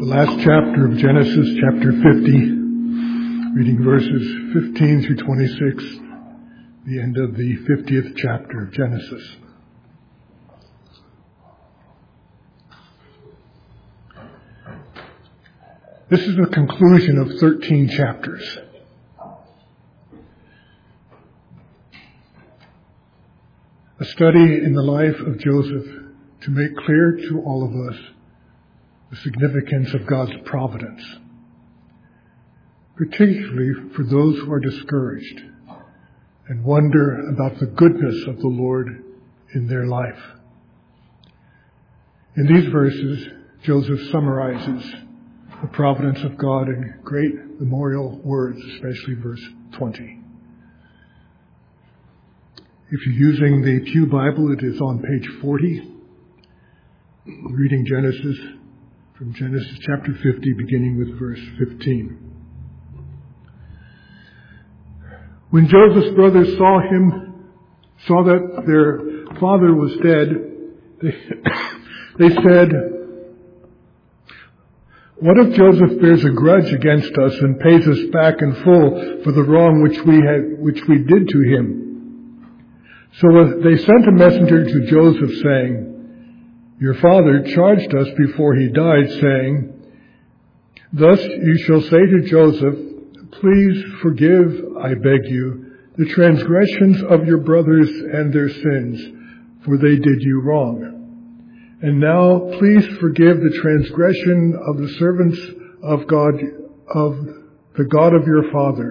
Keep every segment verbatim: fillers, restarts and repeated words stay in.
The last chapter of Genesis, chapter fifty, reading verses fifteen through twenty-six, the end of the fiftieth chapter of Genesis. This is the conclusion of thirteen chapters. A study in the life of Joseph to make clear to all of us the significance of God's providence, particularly for those who are discouraged and wonder about the goodness of the Lord in their life. In these verses, Joseph summarizes the providence of God in great memorial words, especially verse twenty. If you're using the Pew Bible, it is on page forty, reading Genesis from Genesis chapter fifty, beginning with verse fifteen. When Joseph's brothers saw him, saw that their father was dead, they, they said, "What if Joseph bears a grudge against us and pays us back in full for the wrong which we had, which we did to him?" So they sent a messenger to Joseph, saying, "Your father charged us before he died, saying, 'Thus you shall say to Joseph, please forgive, I beg you, the transgressions of your brothers and their sins, for they did you wrong. And now please forgive the transgression of the servants of God, of the God of your father.'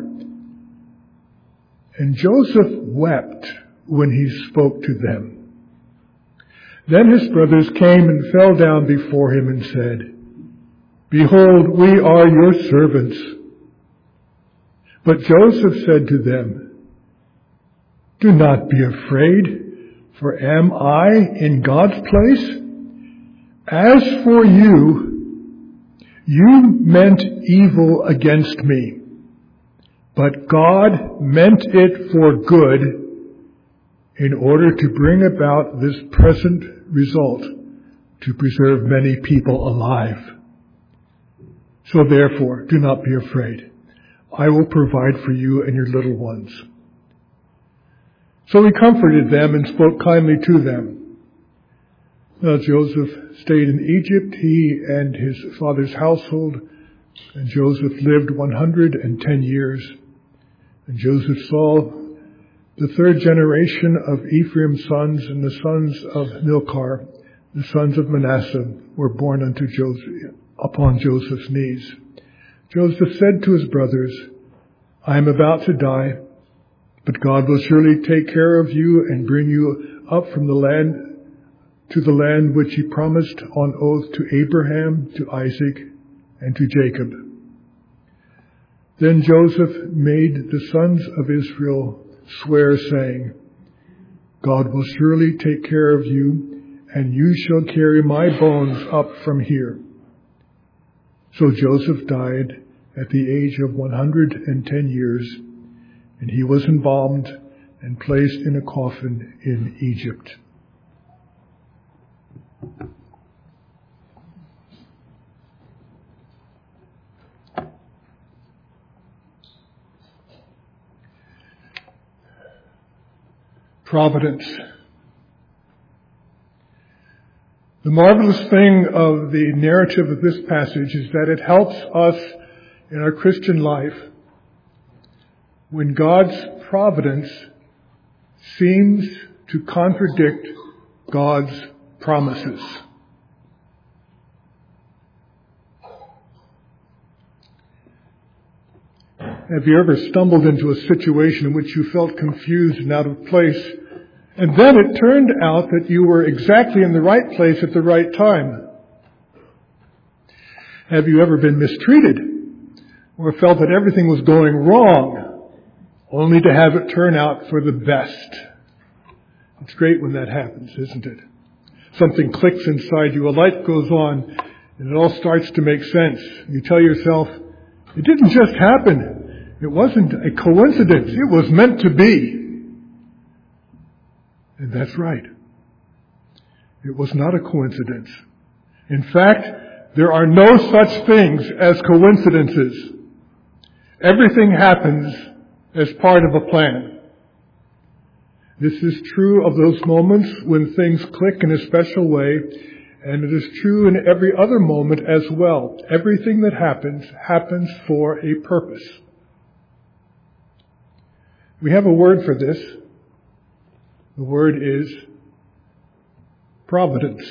And Joseph wept when he spoke to them. Then his brothers came and fell down before him and said, 'Behold, we are your servants.' But Joseph said to them, 'Do not be afraid, for am I in God's place? As for you, you meant evil against me, but God meant it for good, in order to bring about this present result, to preserve many people alive. So therefore, do not be afraid. I will provide for you and your little ones.' So he comforted them and spoke kindly to them. Now Joseph stayed in Egypt, he and his father's household, and Joseph lived one hundred and ten years. And Joseph saw the third generation of Ephraim's sons, and the sons of Milcah, the sons of Manasseh, were born unto Joseph upon Joseph's knees. Joseph said to his brothers, 'I am about to die, but God will surely take care of you and bring you up from the land to the land which he promised on oath to Abraham, to Isaac, and to Jacob.' Then Joseph made the sons of Israel swear, saying, 'God will surely take care of you, and you shall carry my bones up from here.' So Joseph died at the age of one hundred and ten years, and he was embalmed and placed in a coffin in Egypt." Providence. The marvelous thing of the narrative of this passage is that it helps us in our Christian life when God's providence seems to contradict God's promises. Have you ever stumbled into a situation in which you felt confused and out of place, and then it turned out that you were exactly in the right place at the right time? Have you ever been mistreated or felt that everything was going wrong, only to have it turn out for the best? It's great when that happens, isn't it? Something clicks inside you, a light goes on, and it all starts to make sense. You tell yourself, it didn't just happen. It wasn't a coincidence. It was meant to be. And that's right. It was not a coincidence. In fact, There are no such things as coincidences. Everything happens as part of a plan. This is true of those moments when things click in a special way, and it is true in every other moment as well. Everything that happens, happens for a purpose. We have a word for this. The word is providence.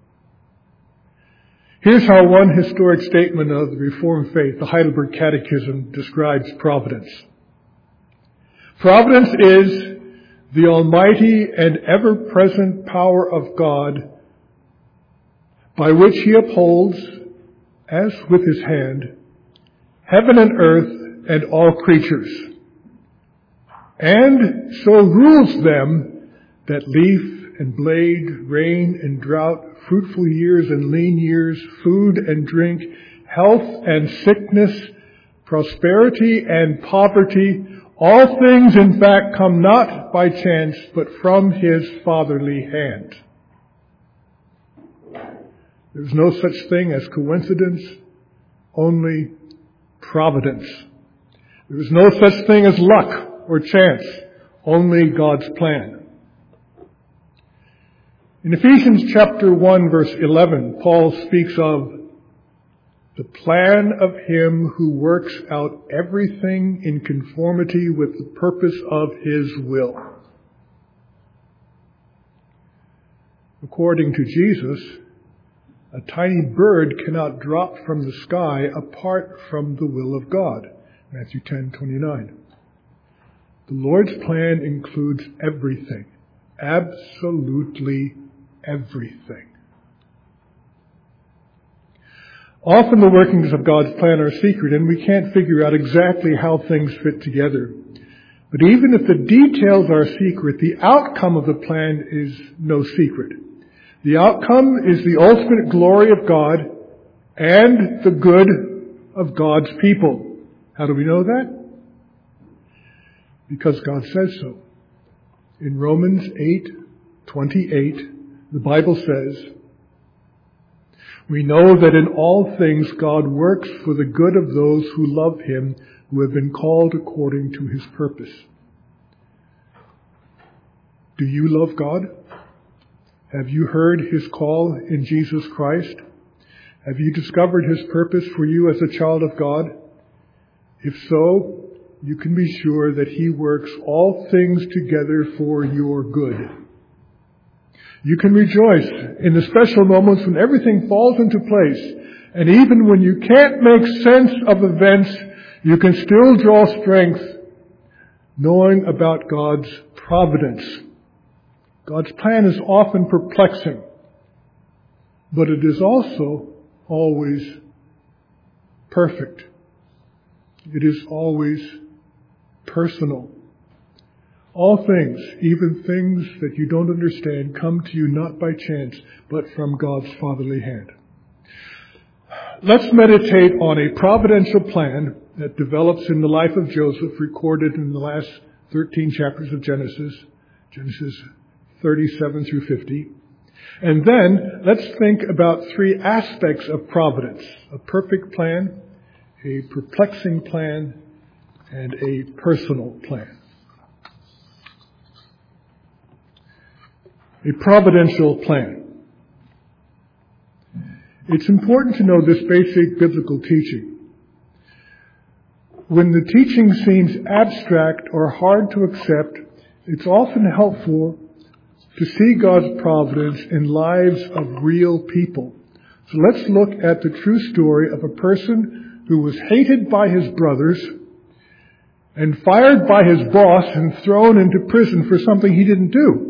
Here's how one historic statement of the Reformed faith, the Heidelberg Catechism, describes providence. Providence is the almighty and ever-present power of God, by which he upholds, as with his hand, heaven and earth and all creatures, and so rules them that leaf and blade, rain and drought, fruitful years and lean years, food and drink, health and sickness, prosperity and poverty, all things in fact come not by chance, but from his fatherly hand. There's no such thing as coincidence, only providence. There is no such thing as luck or chance, only God's plan. In Ephesians chapter one, verse eleven, Paul speaks of the plan of him who works out everything in conformity with the purpose of his will. According to Jesus, a tiny bird cannot drop from the sky apart from the will of God. Matthew ten twenty-nine. The Lord's plan includes everything. Absolutely everything. Often the workings of God's plan are secret, and we can't figure out exactly how things fit together. But even if the details are secret, the outcome of the plan is no secret. The outcome is the ultimate glory of God and the good of God's people. How do we know that? Because God says so. In Romans eight twenty-eight, the Bible says, "We know that in all things God works for the good of those who love him, who have been called according to his purpose." Do you love God? Have you heard his call in Jesus Christ? Have you discovered his purpose for you as a child of God? If so, you can be sure that he works all things together for your good. You can rejoice in the special moments when everything falls into place. And even when you can't make sense of events, you can still draw strength knowing about God's providence. God's plan is often perplexing, but it is also always perfect. It is always personal. All things, even things that you don't understand, come to you not by chance, but from God's fatherly hand. Let's meditate on a providential plan that develops in the life of Joseph, recorded in the last thirteen chapters of Genesis, Genesis thirty-seven through fifty. And then let's think about three aspects of providence: a perfect plan, a perplexing plan, and a personal plan. A providential plan. It's important to know this basic biblical teaching. When the teaching seems abstract or hard to accept, it's often helpful to see God's providence in lives of real people. So let's look at the true story of a person who was hated by his brothers and fired by his boss and thrown into prison for something he didn't do.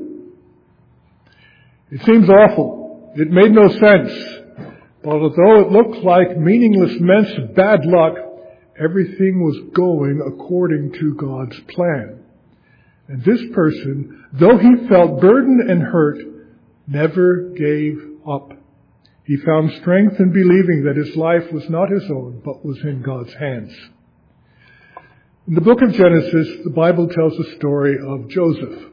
It seems awful. It made no sense. But although it looked like meaningless mess of bad luck, everything was going according to God's plan. And this person, though he felt burdened and hurt, never gave up. He found strength in believing that his life was not his own, but was in God's hands. In the book of Genesis, the Bible tells the story of Joseph.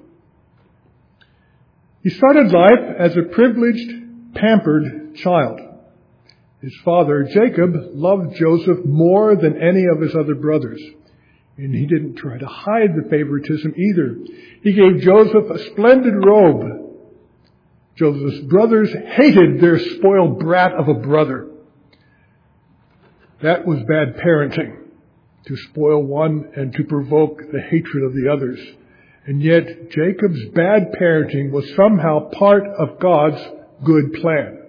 He started life as a privileged, pampered child. His father, Jacob, loved Joseph more than any of his other brothers. And he didn't try to hide the favoritism either. He gave Joseph a splendid robe. Joseph's brothers hated their spoiled brat of a brother. That was bad parenting, to spoil one and to provoke the hatred of the others. And yet, Jacob's bad parenting was somehow part of God's good plan.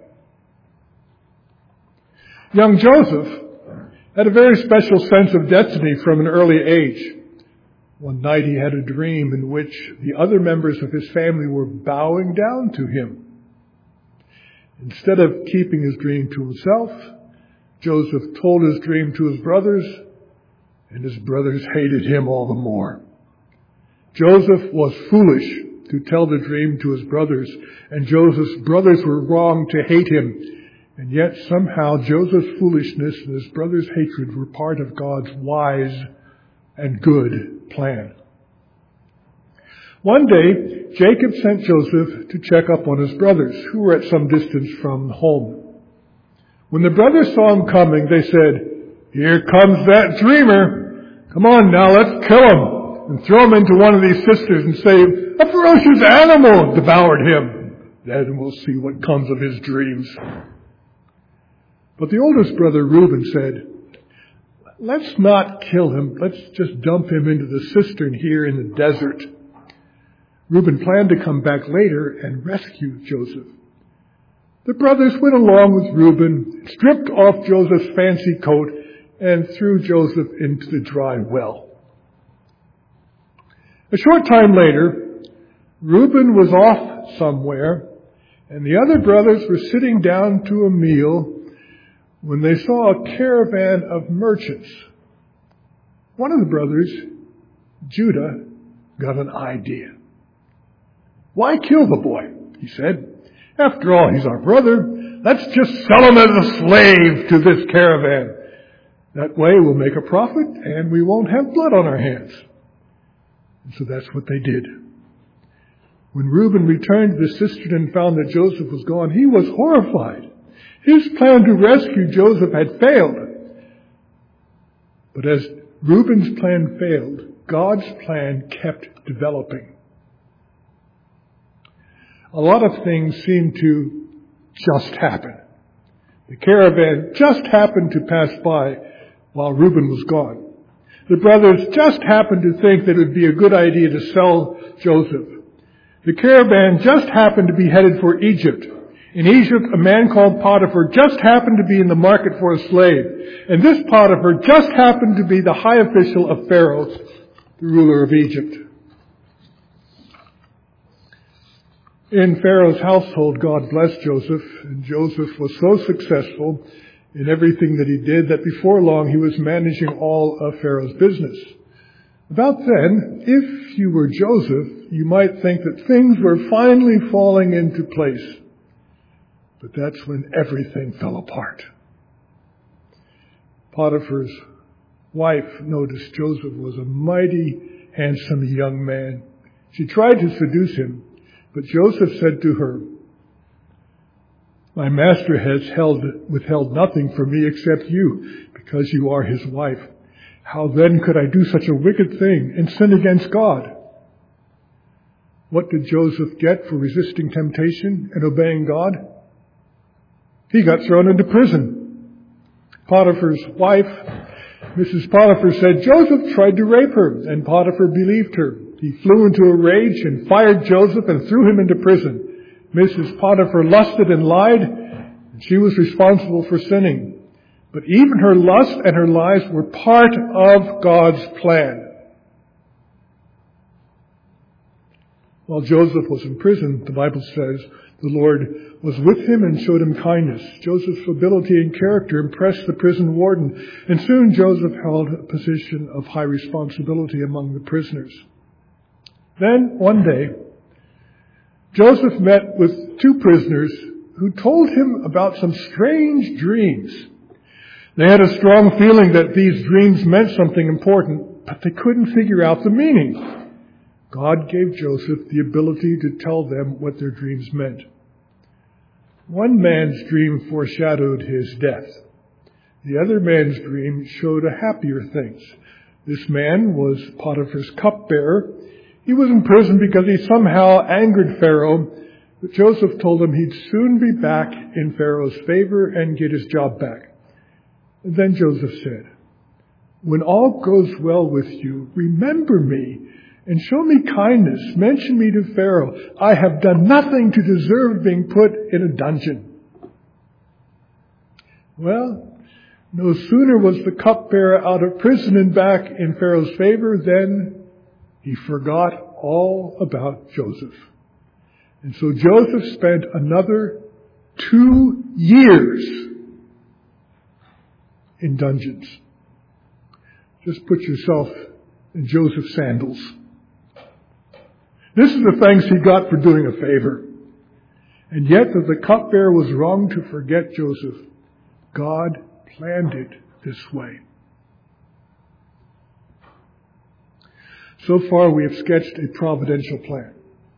Young Joseph had a very special sense of destiny from an early age. One night he had a dream in which the other members of his family were bowing down to him. Instead of keeping his dream to himself, Joseph told his dream to his brothers, and his brothers hated him all the more. Joseph was foolish to tell the dream to his brothers, and Joseph's brothers were wrong to hate him. And yet somehow Joseph's foolishness and his brothers' hatred were part of God's wise and good plan. One day, Jacob sent Joseph to check up on his brothers, who were at some distance from home. When the brothers saw him coming, they said, "Here comes that dreamer. Come on now, let's kill him and throw him into one of these cisterns and say, 'A ferocious animal devoured him.' Then we'll see what comes of his dreams." But the oldest brother, Reuben, said, "Let's not kill him. Let's just dump him into the cistern here in the desert." Reuben planned to come back later and rescue Joseph. The brothers went along with Reuben, stripped off Joseph's fancy coat, and threw Joseph into the dry well. A short time later, Reuben was off somewhere, and the other brothers were sitting down to a meal when they saw a caravan of merchants. One of the brothers, Judah, got an idea. "Why kill the boy?" he said. "After all, he's our brother. Let's just sell him as a slave to this caravan. That way we'll make a profit and we won't have blood on our hands." And so that's what they did. When Reuben returned to the cistern and found that Joseph was gone, he was horrified. His plan to rescue Joseph had failed. But as Reuben's plan failed, God's plan kept developing. A lot of things seem to just happen. The caravan just happened to pass by while Reuben was gone. The brothers just happened to think that it would be a good idea to sell Joseph. The caravan just happened to be headed for Egypt. In Egypt, a man called Potiphar just happened to be in the market for a slave. And this Potiphar just happened to be the high official of Pharaoh, the ruler of Egypt. In Pharaoh's household, God blessed Joseph, and Joseph was so successful in everything that he did that before long he was managing all of Pharaoh's business. About then, if you were Joseph, you might think that things were finally falling into place. But that's when everything fell apart. Potiphar's wife noticed Joseph was a mighty handsome young man. She tried to seduce him, but Joseph said to her, "My master has held, withheld nothing from me except you, because you are his wife. How then could I do such a wicked thing and sin against God?" What did Joseph get for resisting temptation and obeying God? He got thrown into prison. Potiphar's wife, Missus Potiphar, said Joseph tried to rape her, and Potiphar believed her. He flew into a rage and fired Joseph and threw him into prison. Missus Potiphar lusted and lied, and she was responsible for sinning. But even her lust and her lies were part of God's plan. While Joseph was in prison, the Bible says, the Lord was with him and showed him kindness. Joseph's ability and character impressed the prison warden, and soon Joseph held a position of high responsibility among the prisoners. Then, one day, Joseph met with two prisoners who told him about some strange dreams. They had a strong feeling that these dreams meant something important, but they couldn't figure out the meaning. God gave Joseph the ability to tell them what their dreams meant. One man's dream foreshadowed his death. The other man's dream showed a happier things. This man was Potiphar's cupbearer. He was in prison because he somehow angered Pharaoh, but Joseph told him he'd soon be back in Pharaoh's favor and get his job back. And then Joseph said, "When all goes well with you, remember me and show me kindness. Mention me to Pharaoh. I have done nothing to deserve being put in a dungeon." Well, no sooner was the cupbearer out of prison and back in Pharaoh's favor than he forgot all about Joseph. And so Joseph spent another two years in dungeons. Just put yourself in Joseph's sandals. This is the thanks he got for doing a favor. And yet that the cupbearer was wrong to forget Joseph, God planned it this way. So far we have sketched a providential plan.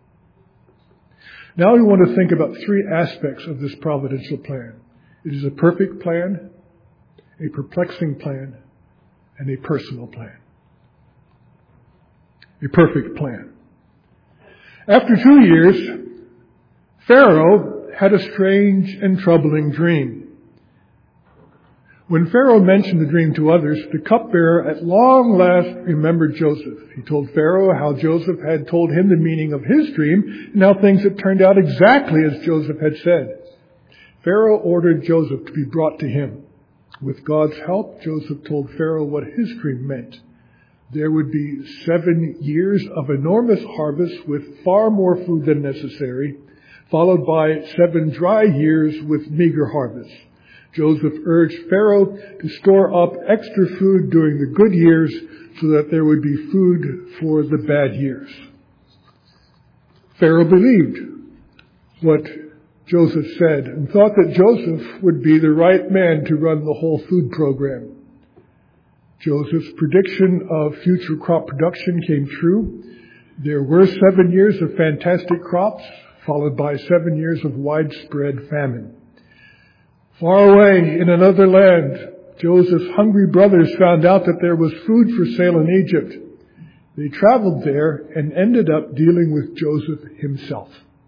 Now we want to think about three aspects of this providential plan. It is a perfect plan, a perplexing plan, and a personal plan. A perfect plan. After two years, Pharaoh had a strange and troubling dream. When Pharaoh mentioned the dream to others, the cupbearer at long last remembered Joseph. He told Pharaoh how Joseph had told him the meaning of his dream and how things had turned out exactly as Joseph had said. Pharaoh ordered Joseph to be brought to him. With God's help, Joseph told Pharaoh what his dream meant. There would be seven years of enormous harvest with far more food than necessary, followed by seven dry years with meager harvest. Joseph urged Pharaoh to store up extra food during the good years so that there would be food for the bad years. Pharaoh believed what Joseph said and thought that Joseph would be the right man to run the whole food program. Joseph's prediction of future crop production came true. There were seven years of fantastic crops, followed by seven years of widespread famine. Far away in another land, Joseph's hungry brothers found out that there was food for sale in Egypt. They traveled there and ended up dealing with Joseph himself.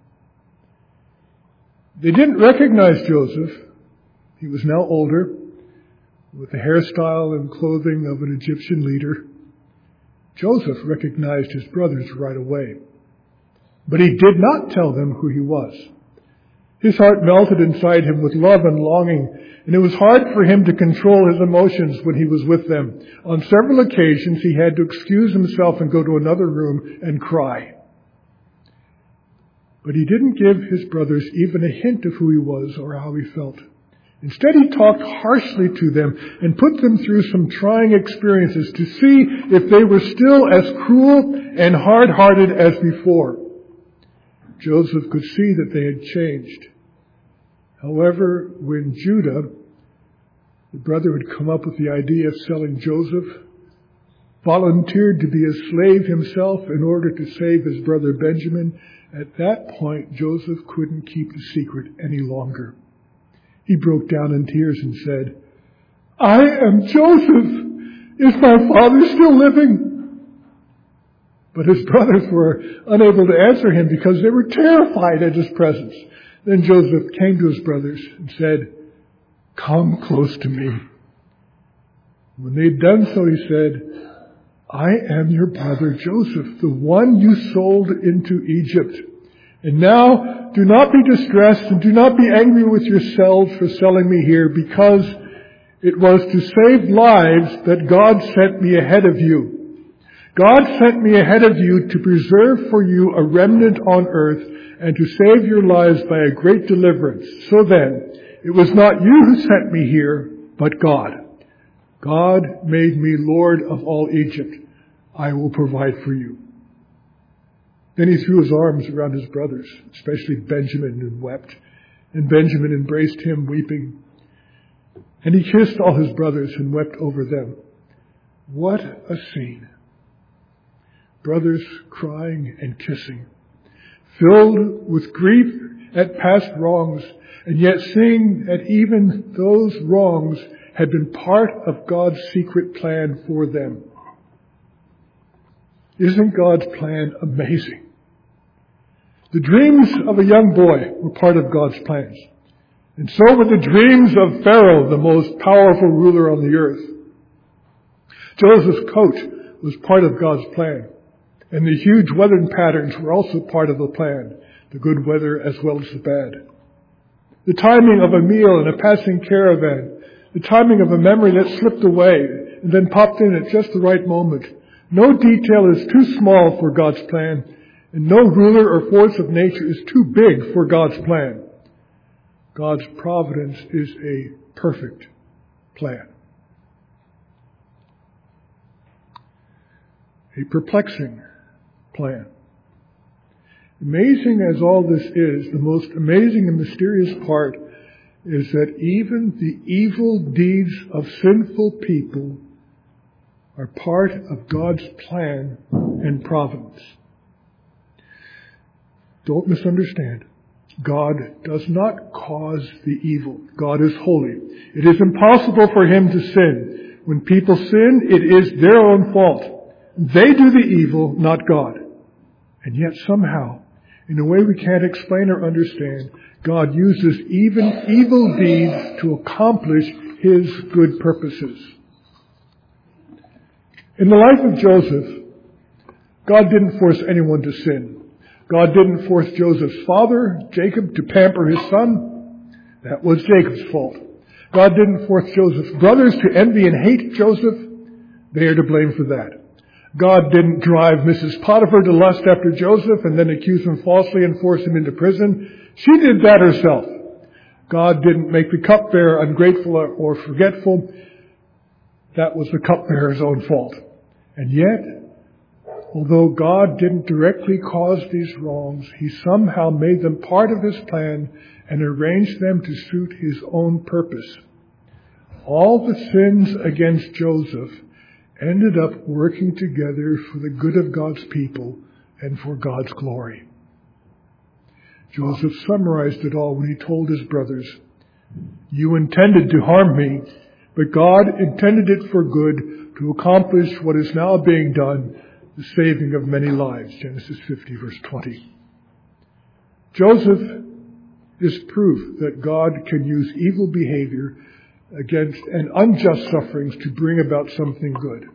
They didn't recognize Joseph. He was now older, with the hairstyle and clothing of an Egyptian leader. Joseph recognized his brothers right away. But he did not tell them who he was. His heart melted inside him with love and longing, and it was hard for him to control his emotions when he was with them. On several occasions, he had to excuse himself and go to another room and cry. But he didn't give his brothers even a hint of who he was or how he felt. Instead, he talked harshly to them and put them through some trying experiences to see if they were still as cruel and hard-hearted as before. Joseph could see that they had changed. However, when Judah, the brother who had come up with the idea of selling Joseph, volunteered to be a slave himself in order to save his brother Benjamin, at that point Joseph couldn't keep the secret any longer. He broke down in tears and said, "I am Joseph. Is my father still living?" But his brothers were unable to answer him because they were terrified at his presence. Then Joseph came to his brothers and said, "Come close to me." When they had done so, he said, "I am your brother Joseph, the one you sold into Egypt. And now do not be distressed and do not be angry with yourselves for selling me here, because it was to save lives that God sent me ahead of you. God sent me ahead of you to preserve for you a remnant on earth and to save your lives by a great deliverance. So then, it was not you who sent me here, but God. God made me Lord of all Egypt. I will provide for you." Then he threw his arms around his brothers, especially Benjamin, and wept. And Benjamin embraced him, weeping. And he kissed all his brothers and wept over them. What a scene. Brothers crying and kissing, filled with grief at past wrongs, and yet seeing that even those wrongs had been part of God's secret plan for them. Isn't God's plan amazing? The dreams of a young boy were part of God's plans. And so were the dreams of Pharaoh, the most powerful ruler on the earth. Joseph's coat was part of God's plan. And the huge weather patterns were also part of the plan, the good weather as well as the bad. The timing of a meal in a passing caravan, the timing of a memory that slipped away and then popped in at just the right moment. No detail is too small for God's plan, and no ruler or force of nature is too big for God's plan. God's providence is a perfect plan. A perplexing plan. Amazing as all this is, the most amazing and mysterious part is that even the evil deeds of sinful people are part of God's plan and providence. Don't misunderstand. God does not cause the evil. God is holy. It is impossible for Him to sin. When people sin, it is their own fault. They do the evil, not God. And yet somehow, in a way we can't explain or understand, God uses even evil deeds to accomplish His good purposes. In the life of Joseph, God didn't force anyone to sin. God didn't force Joseph's father, Jacob, to pamper his son. That was Jacob's fault. God didn't force Joseph's brothers to envy and hate Joseph. They are to blame for that. God didn't drive Missus Potiphar to lust after Joseph and then accuse him falsely and force him into prison. She did that herself. God didn't make the cupbearer ungrateful or forgetful. That was the cupbearer's own fault. And yet, although God didn't directly cause these wrongs, He somehow made them part of His plan and arranged them to suit His own purpose. All the sins against Joseph ended up working together for the good of God's people and for God's glory. Joseph summarized it all when he told his brothers, "You intended to harm me, but God intended it for good to accomplish what is now being done, the saving of many lives." Genesis fifty, verse twenty. Joseph is proof that God can use evil behavior against and unjust sufferings to bring about something good.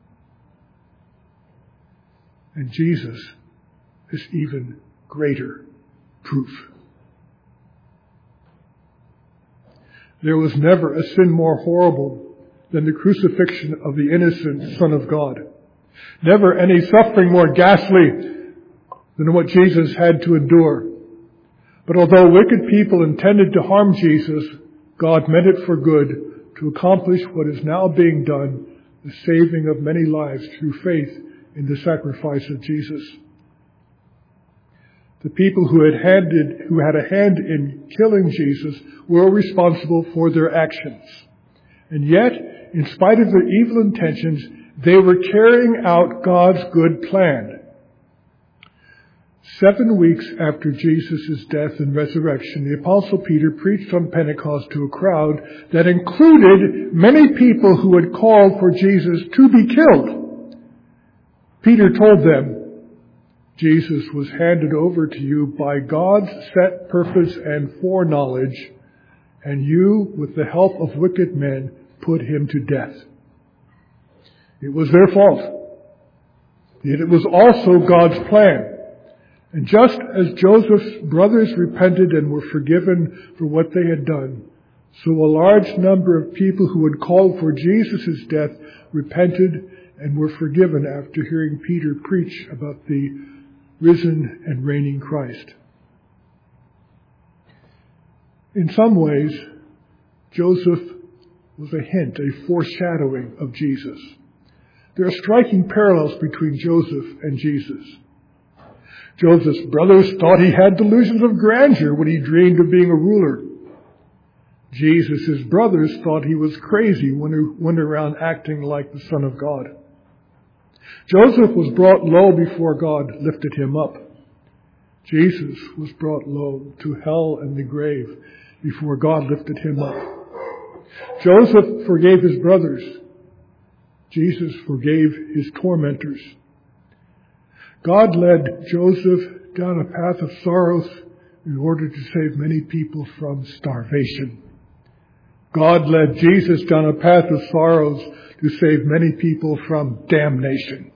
And Jesus is even greater proof. There was never a sin more horrible than the crucifixion of the innocent Son of God. Never any suffering more ghastly than what Jesus had to endure. But although wicked people intended to harm Jesus, God meant it for good to accomplish what is now being done, the saving of many lives through faith in the sacrifice of Jesus. The people who had handed, who had a hand in killing Jesus were responsible for their actions. And yet, in spite of their evil intentions, they were carrying out God's good plan. Seven weeks after Jesus' death and resurrection, the Apostle Peter preached on Pentecost to a crowd that included many people who had called for Jesus to be killed. Peter told them, Jesus was handed over to you by God's set purpose and foreknowledge, and you, with the help of wicked men, put him to death. It was their fault. Yet it was also God's plan. And just as Joseph's brothers repented and were forgiven for what they had done, so a large number of people who had called for Jesus' death repented and were forgiven after hearing Peter preach about the risen and reigning Christ. In some ways, Joseph was a hint, a foreshadowing of Jesus. There are striking parallels between Joseph and Jesus. Joseph's brothers thought he had delusions of grandeur when he dreamed of being a ruler. Jesus' brothers thought he was crazy when he went around acting like the Son of God. Joseph was brought low before God lifted him up. Jesus was brought low to hell and the grave before God lifted him up. Joseph forgave his brothers. Jesus forgave his tormentors. God led Joseph down a path of sorrows in order to save many people from starvation. God led Jesus down a path of sorrows to save many people from damnation.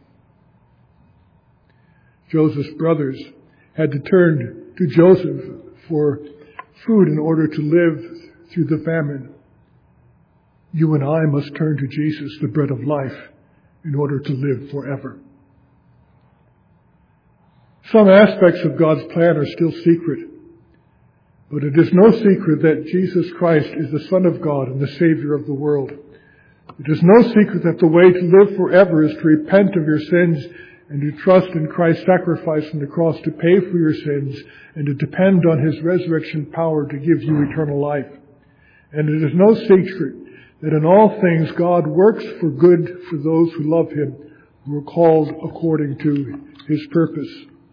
Joseph's brothers had to turn to Joseph for food in order to live through the famine. You and I must turn to Jesus, the bread of life, in order to live forever. Some aspects of God's plan are still secret, but it is no secret that Jesus Christ is the Son of God and the Savior of the world. It is no secret that the way to live forever is to repent of your sins and to trust in Christ's sacrifice on the cross to pay for your sins and to depend on His resurrection power to give you eternal life. And it is no secret that in all things God works for good for those who love Him, who are called according to His purpose.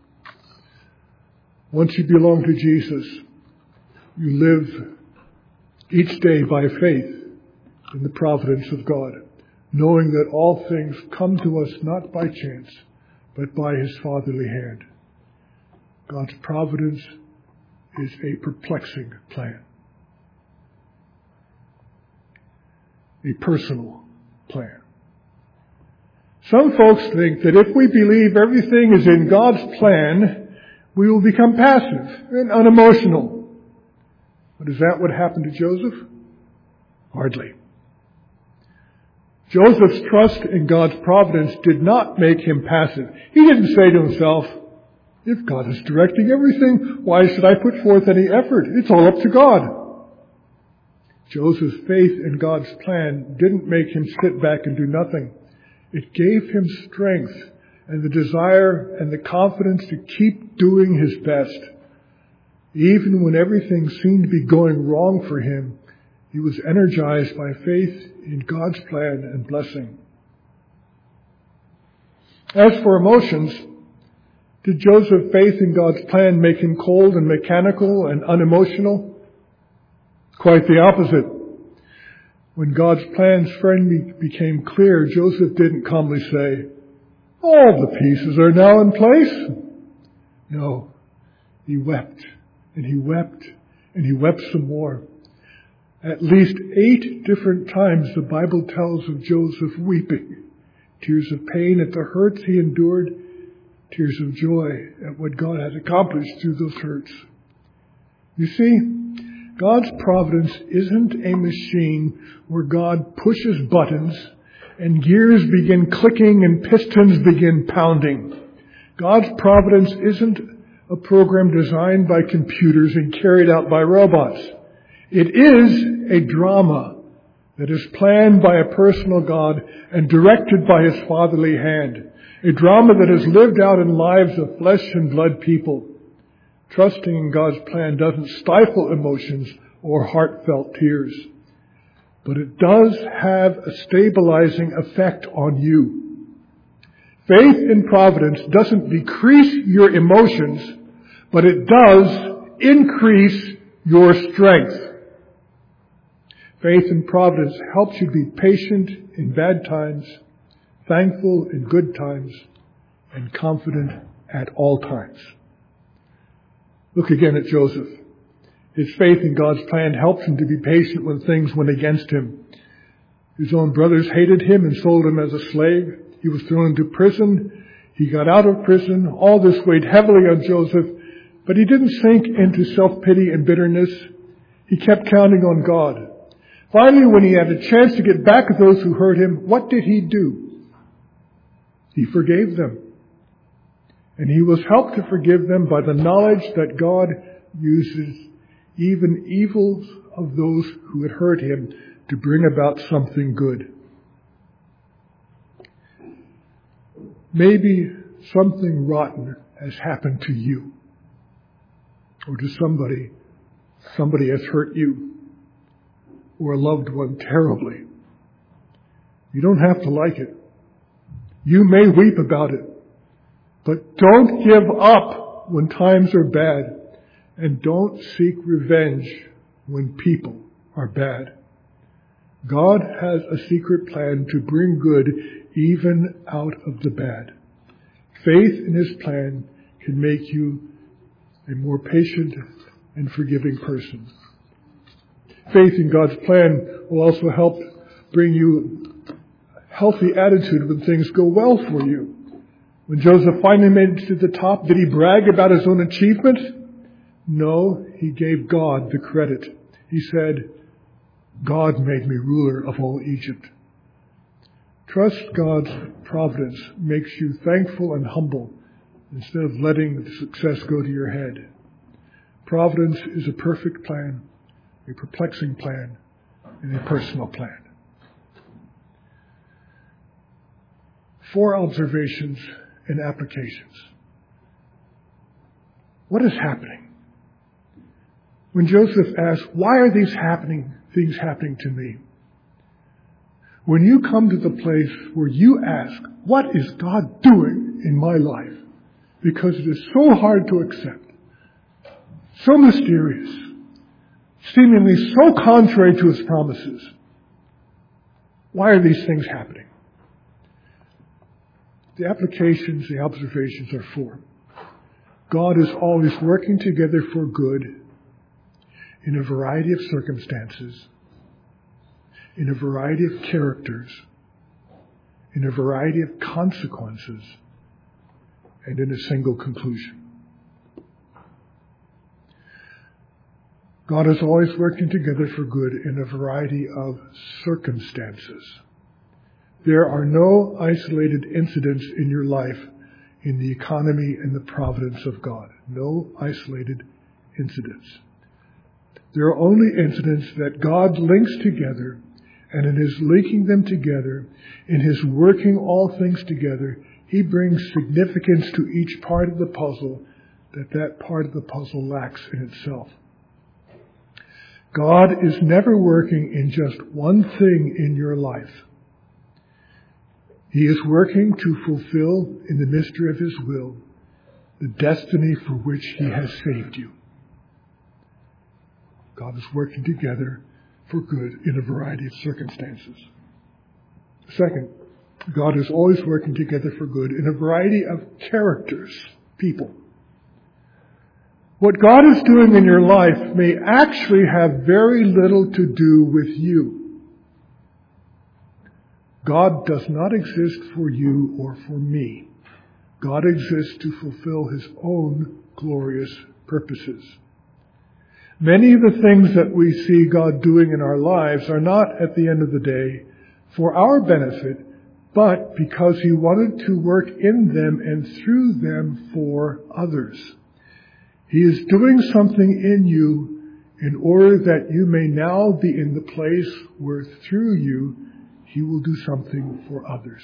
Once you belong to Jesus, you live each day by faith in the providence of God, knowing that all things come to us not by chance, but by His fatherly hand. God's providence is a perplexing plan, a personal plan. Some folks think that if we believe everything is in God's plan, we will become passive and unemotional. But is that what happened to Joseph? Hardly. Joseph's trust in God's providence did not make him passive. He didn't say to himself, if God is directing everything, why should I put forth any effort? It's all up to God. Joseph's faith in God's plan didn't make him sit back and do nothing. It gave him strength and the desire and the confidence to keep doing his best. Even when everything seemed to be going wrong for him, he was energized by faith in God's plan and blessing. As for emotions, did Joseph's faith in God's plan make him cold and mechanical and unemotional? Quite the opposite. When God's plans finally became clear, Joseph didn't calmly say, all the pieces are now in place. No, he wept and he wept and he wept some more. At least eight different times the Bible tells of Joseph weeping. Tears of pain at the hurts he endured, tears of joy at what God had accomplished through those hurts. You see, God's providence isn't a machine where God pushes buttons and gears begin clicking and pistons begin pounding. God's providence isn't a program designed by computers and carried out by robots. It is a drama that is planned by a personal God and directed by His fatherly hand. A drama that is lived out in lives of flesh and blood people. Trusting in God's plan doesn't stifle emotions or heartfelt tears, but it does have a stabilizing effect on you. Faith in providence doesn't decrease your emotions, but it does increase your strength. Faith in providence helps you be patient in bad times, thankful in good times, and confident at all times. Look again at Joseph. His faith in God's plan helped him to be patient when things went against him. His own brothers hated him and sold him as a slave. He was thrown into prison. He got out of prison. All this weighed heavily on Joseph, but he didn't sink into self-pity and bitterness. He kept counting on God. Finally, when he had a chance to get back at those who hurt him, what did he do? He forgave them. And he was helped to forgive them by the knowledge that God uses even evils of those who had hurt him to bring about something good. Maybe something rotten has happened to you or to somebody. Somebody has hurt you or a loved one terribly. You don't have to like it. You may weep about it, but don't give up when times are bad, and don't seek revenge when people are bad. God has a secret plan to bring good even out of the bad. Faith in His plan can make you a more patient and forgiving person. Faith in God's plan will also help bring you a healthy attitude when things go well for you. When Joseph finally made it to the top, did he brag about his own achievement? No, he gave God the credit. He said, God made me ruler of all Egypt. Trust God's providence makes you thankful and humble instead of letting the success go to your head. Providence is a perfect plan, a perplexing plan, and a personal plan. Four observations and applications. What is happening? When Joseph asked, why are these happening, things happening to me? When you come to the place where you ask, what is God doing in my life? Because it is so hard to accept, so mysterious, seemingly so contrary to His promises. Why are these things happening? The applications, the observations are four. God is always working together for good in a variety of circumstances, in a variety of characters, in a variety of consequences, and in a single conclusion. God is always working together for good in a variety of circumstances. There are no isolated incidents in your life in the economy and the providence of God. No isolated incidents. There are only incidents that God links together, and in His linking them together, in His working all things together, He brings significance to each part of the puzzle that that part of the puzzle lacks in itself. God is never working in just one thing in your life. He is working to fulfill in the mystery of His will the destiny for which He has saved you. God is working together for good in a variety of circumstances. Second, God is always working together for good in a variety of characters, people. What God is doing in your life may actually have very little to do with you. God does not exist for you or for me. God exists to fulfill His own glorious purposes. Many of the things that we see God doing in our lives are not, at the end of the day, for our benefit, but because He wanted to work in them and through them for others. He is doing something in you in order that you may now be in the place where through you He will do something for others.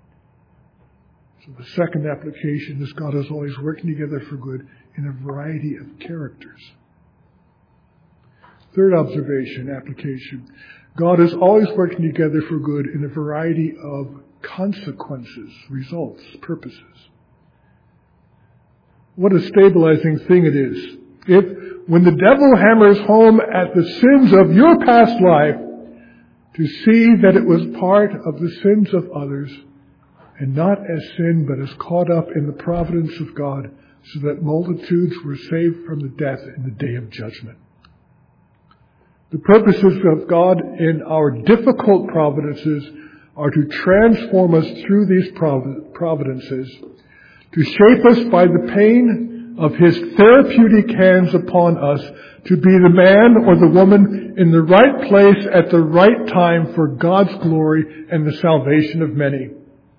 So the second application is God is always working together for good in a variety of characters. Third observation, application. God is always working together for good in a variety of consequences, results, purposes. What a stabilizing thing it is. If, when the devil hammers home at the sins of your past life, to see that it was part of the sins of others, and not as sin, but as caught up in the providence of God, so that multitudes were saved from the death in the day of judgment. The purposes of God in our difficult providences are to transform us through these providences, to shape us by the pain of His therapeutic hands upon us, to be the man or the woman in the right place at the right time for God's glory and the salvation of many.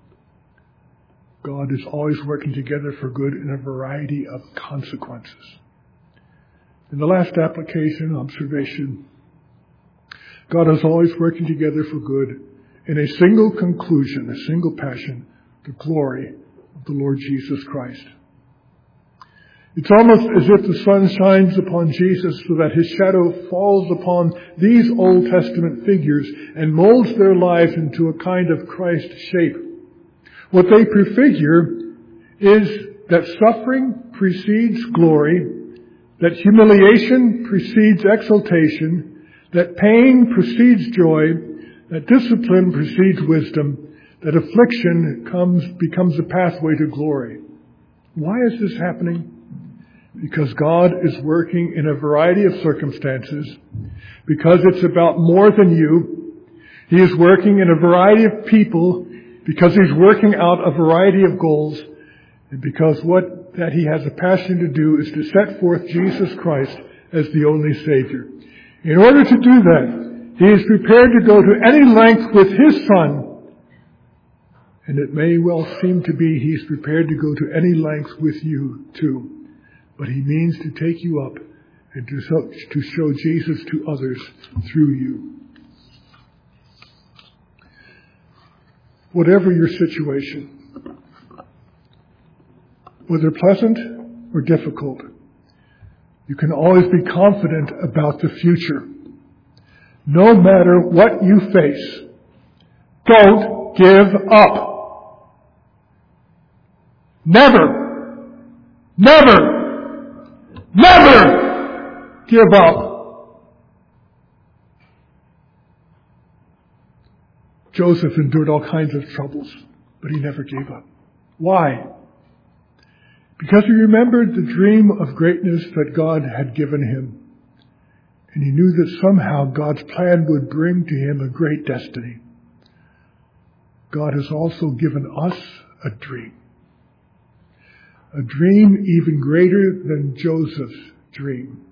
God is always working together for good in a variety of consequences. And the last application, observation, God is always working together for good in a single conclusion, a single passion, the glory of the Lord Jesus Christ. It's almost as if the sun shines upon Jesus so that His shadow falls upon these Old Testament figures and molds their lives into a kind of Christ shape. What they prefigure is that suffering, precedes glory, that humiliation precedes exaltation, that pain precedes joy, that discipline precedes wisdom, that affliction comes becomes a pathway to glory. Why is this happening? Because God is working in a variety of circumstances, because it's about more than you. He is working in a variety of people, because He's working out a variety of goals, and because what that He has a passion to do is to set forth Jesus Christ as the only Savior. In order to do that, He is prepared to go to any length with His Son. And it may well seem to be He's prepared to go to any length with you too. But He means to take you up and to show, to show Jesus to others through you. Whatever your situation, whether pleasant or difficult, you can always be confident about the future. No matter what you face, don't give up. Never, never, never give up. Joseph endured all kinds of troubles, but he never gave up. Why? Because he remembered the dream of greatness that God had given him. And he knew that somehow God's plan would bring to him a great destiny. God has also given us a dream. A dream even greater than Joseph's dream.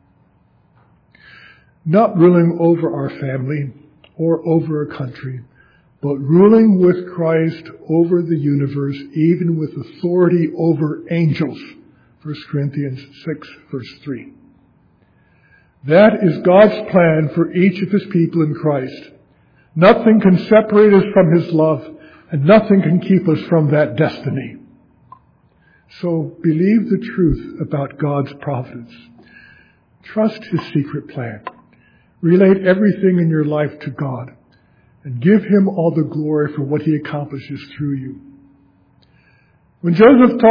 Not ruling over our family or over a country, but ruling with Christ over the universe, even with authority over angels. First Corinthians six, verse three. That is God's plan for each of His people in Christ. Nothing can separate us from His love, and nothing can keep us from that destiny. So believe the truth about God's providence. Trust His secret plan. Relate everything in your life to God, and give Him all the glory for what He accomplishes through you. When Joseph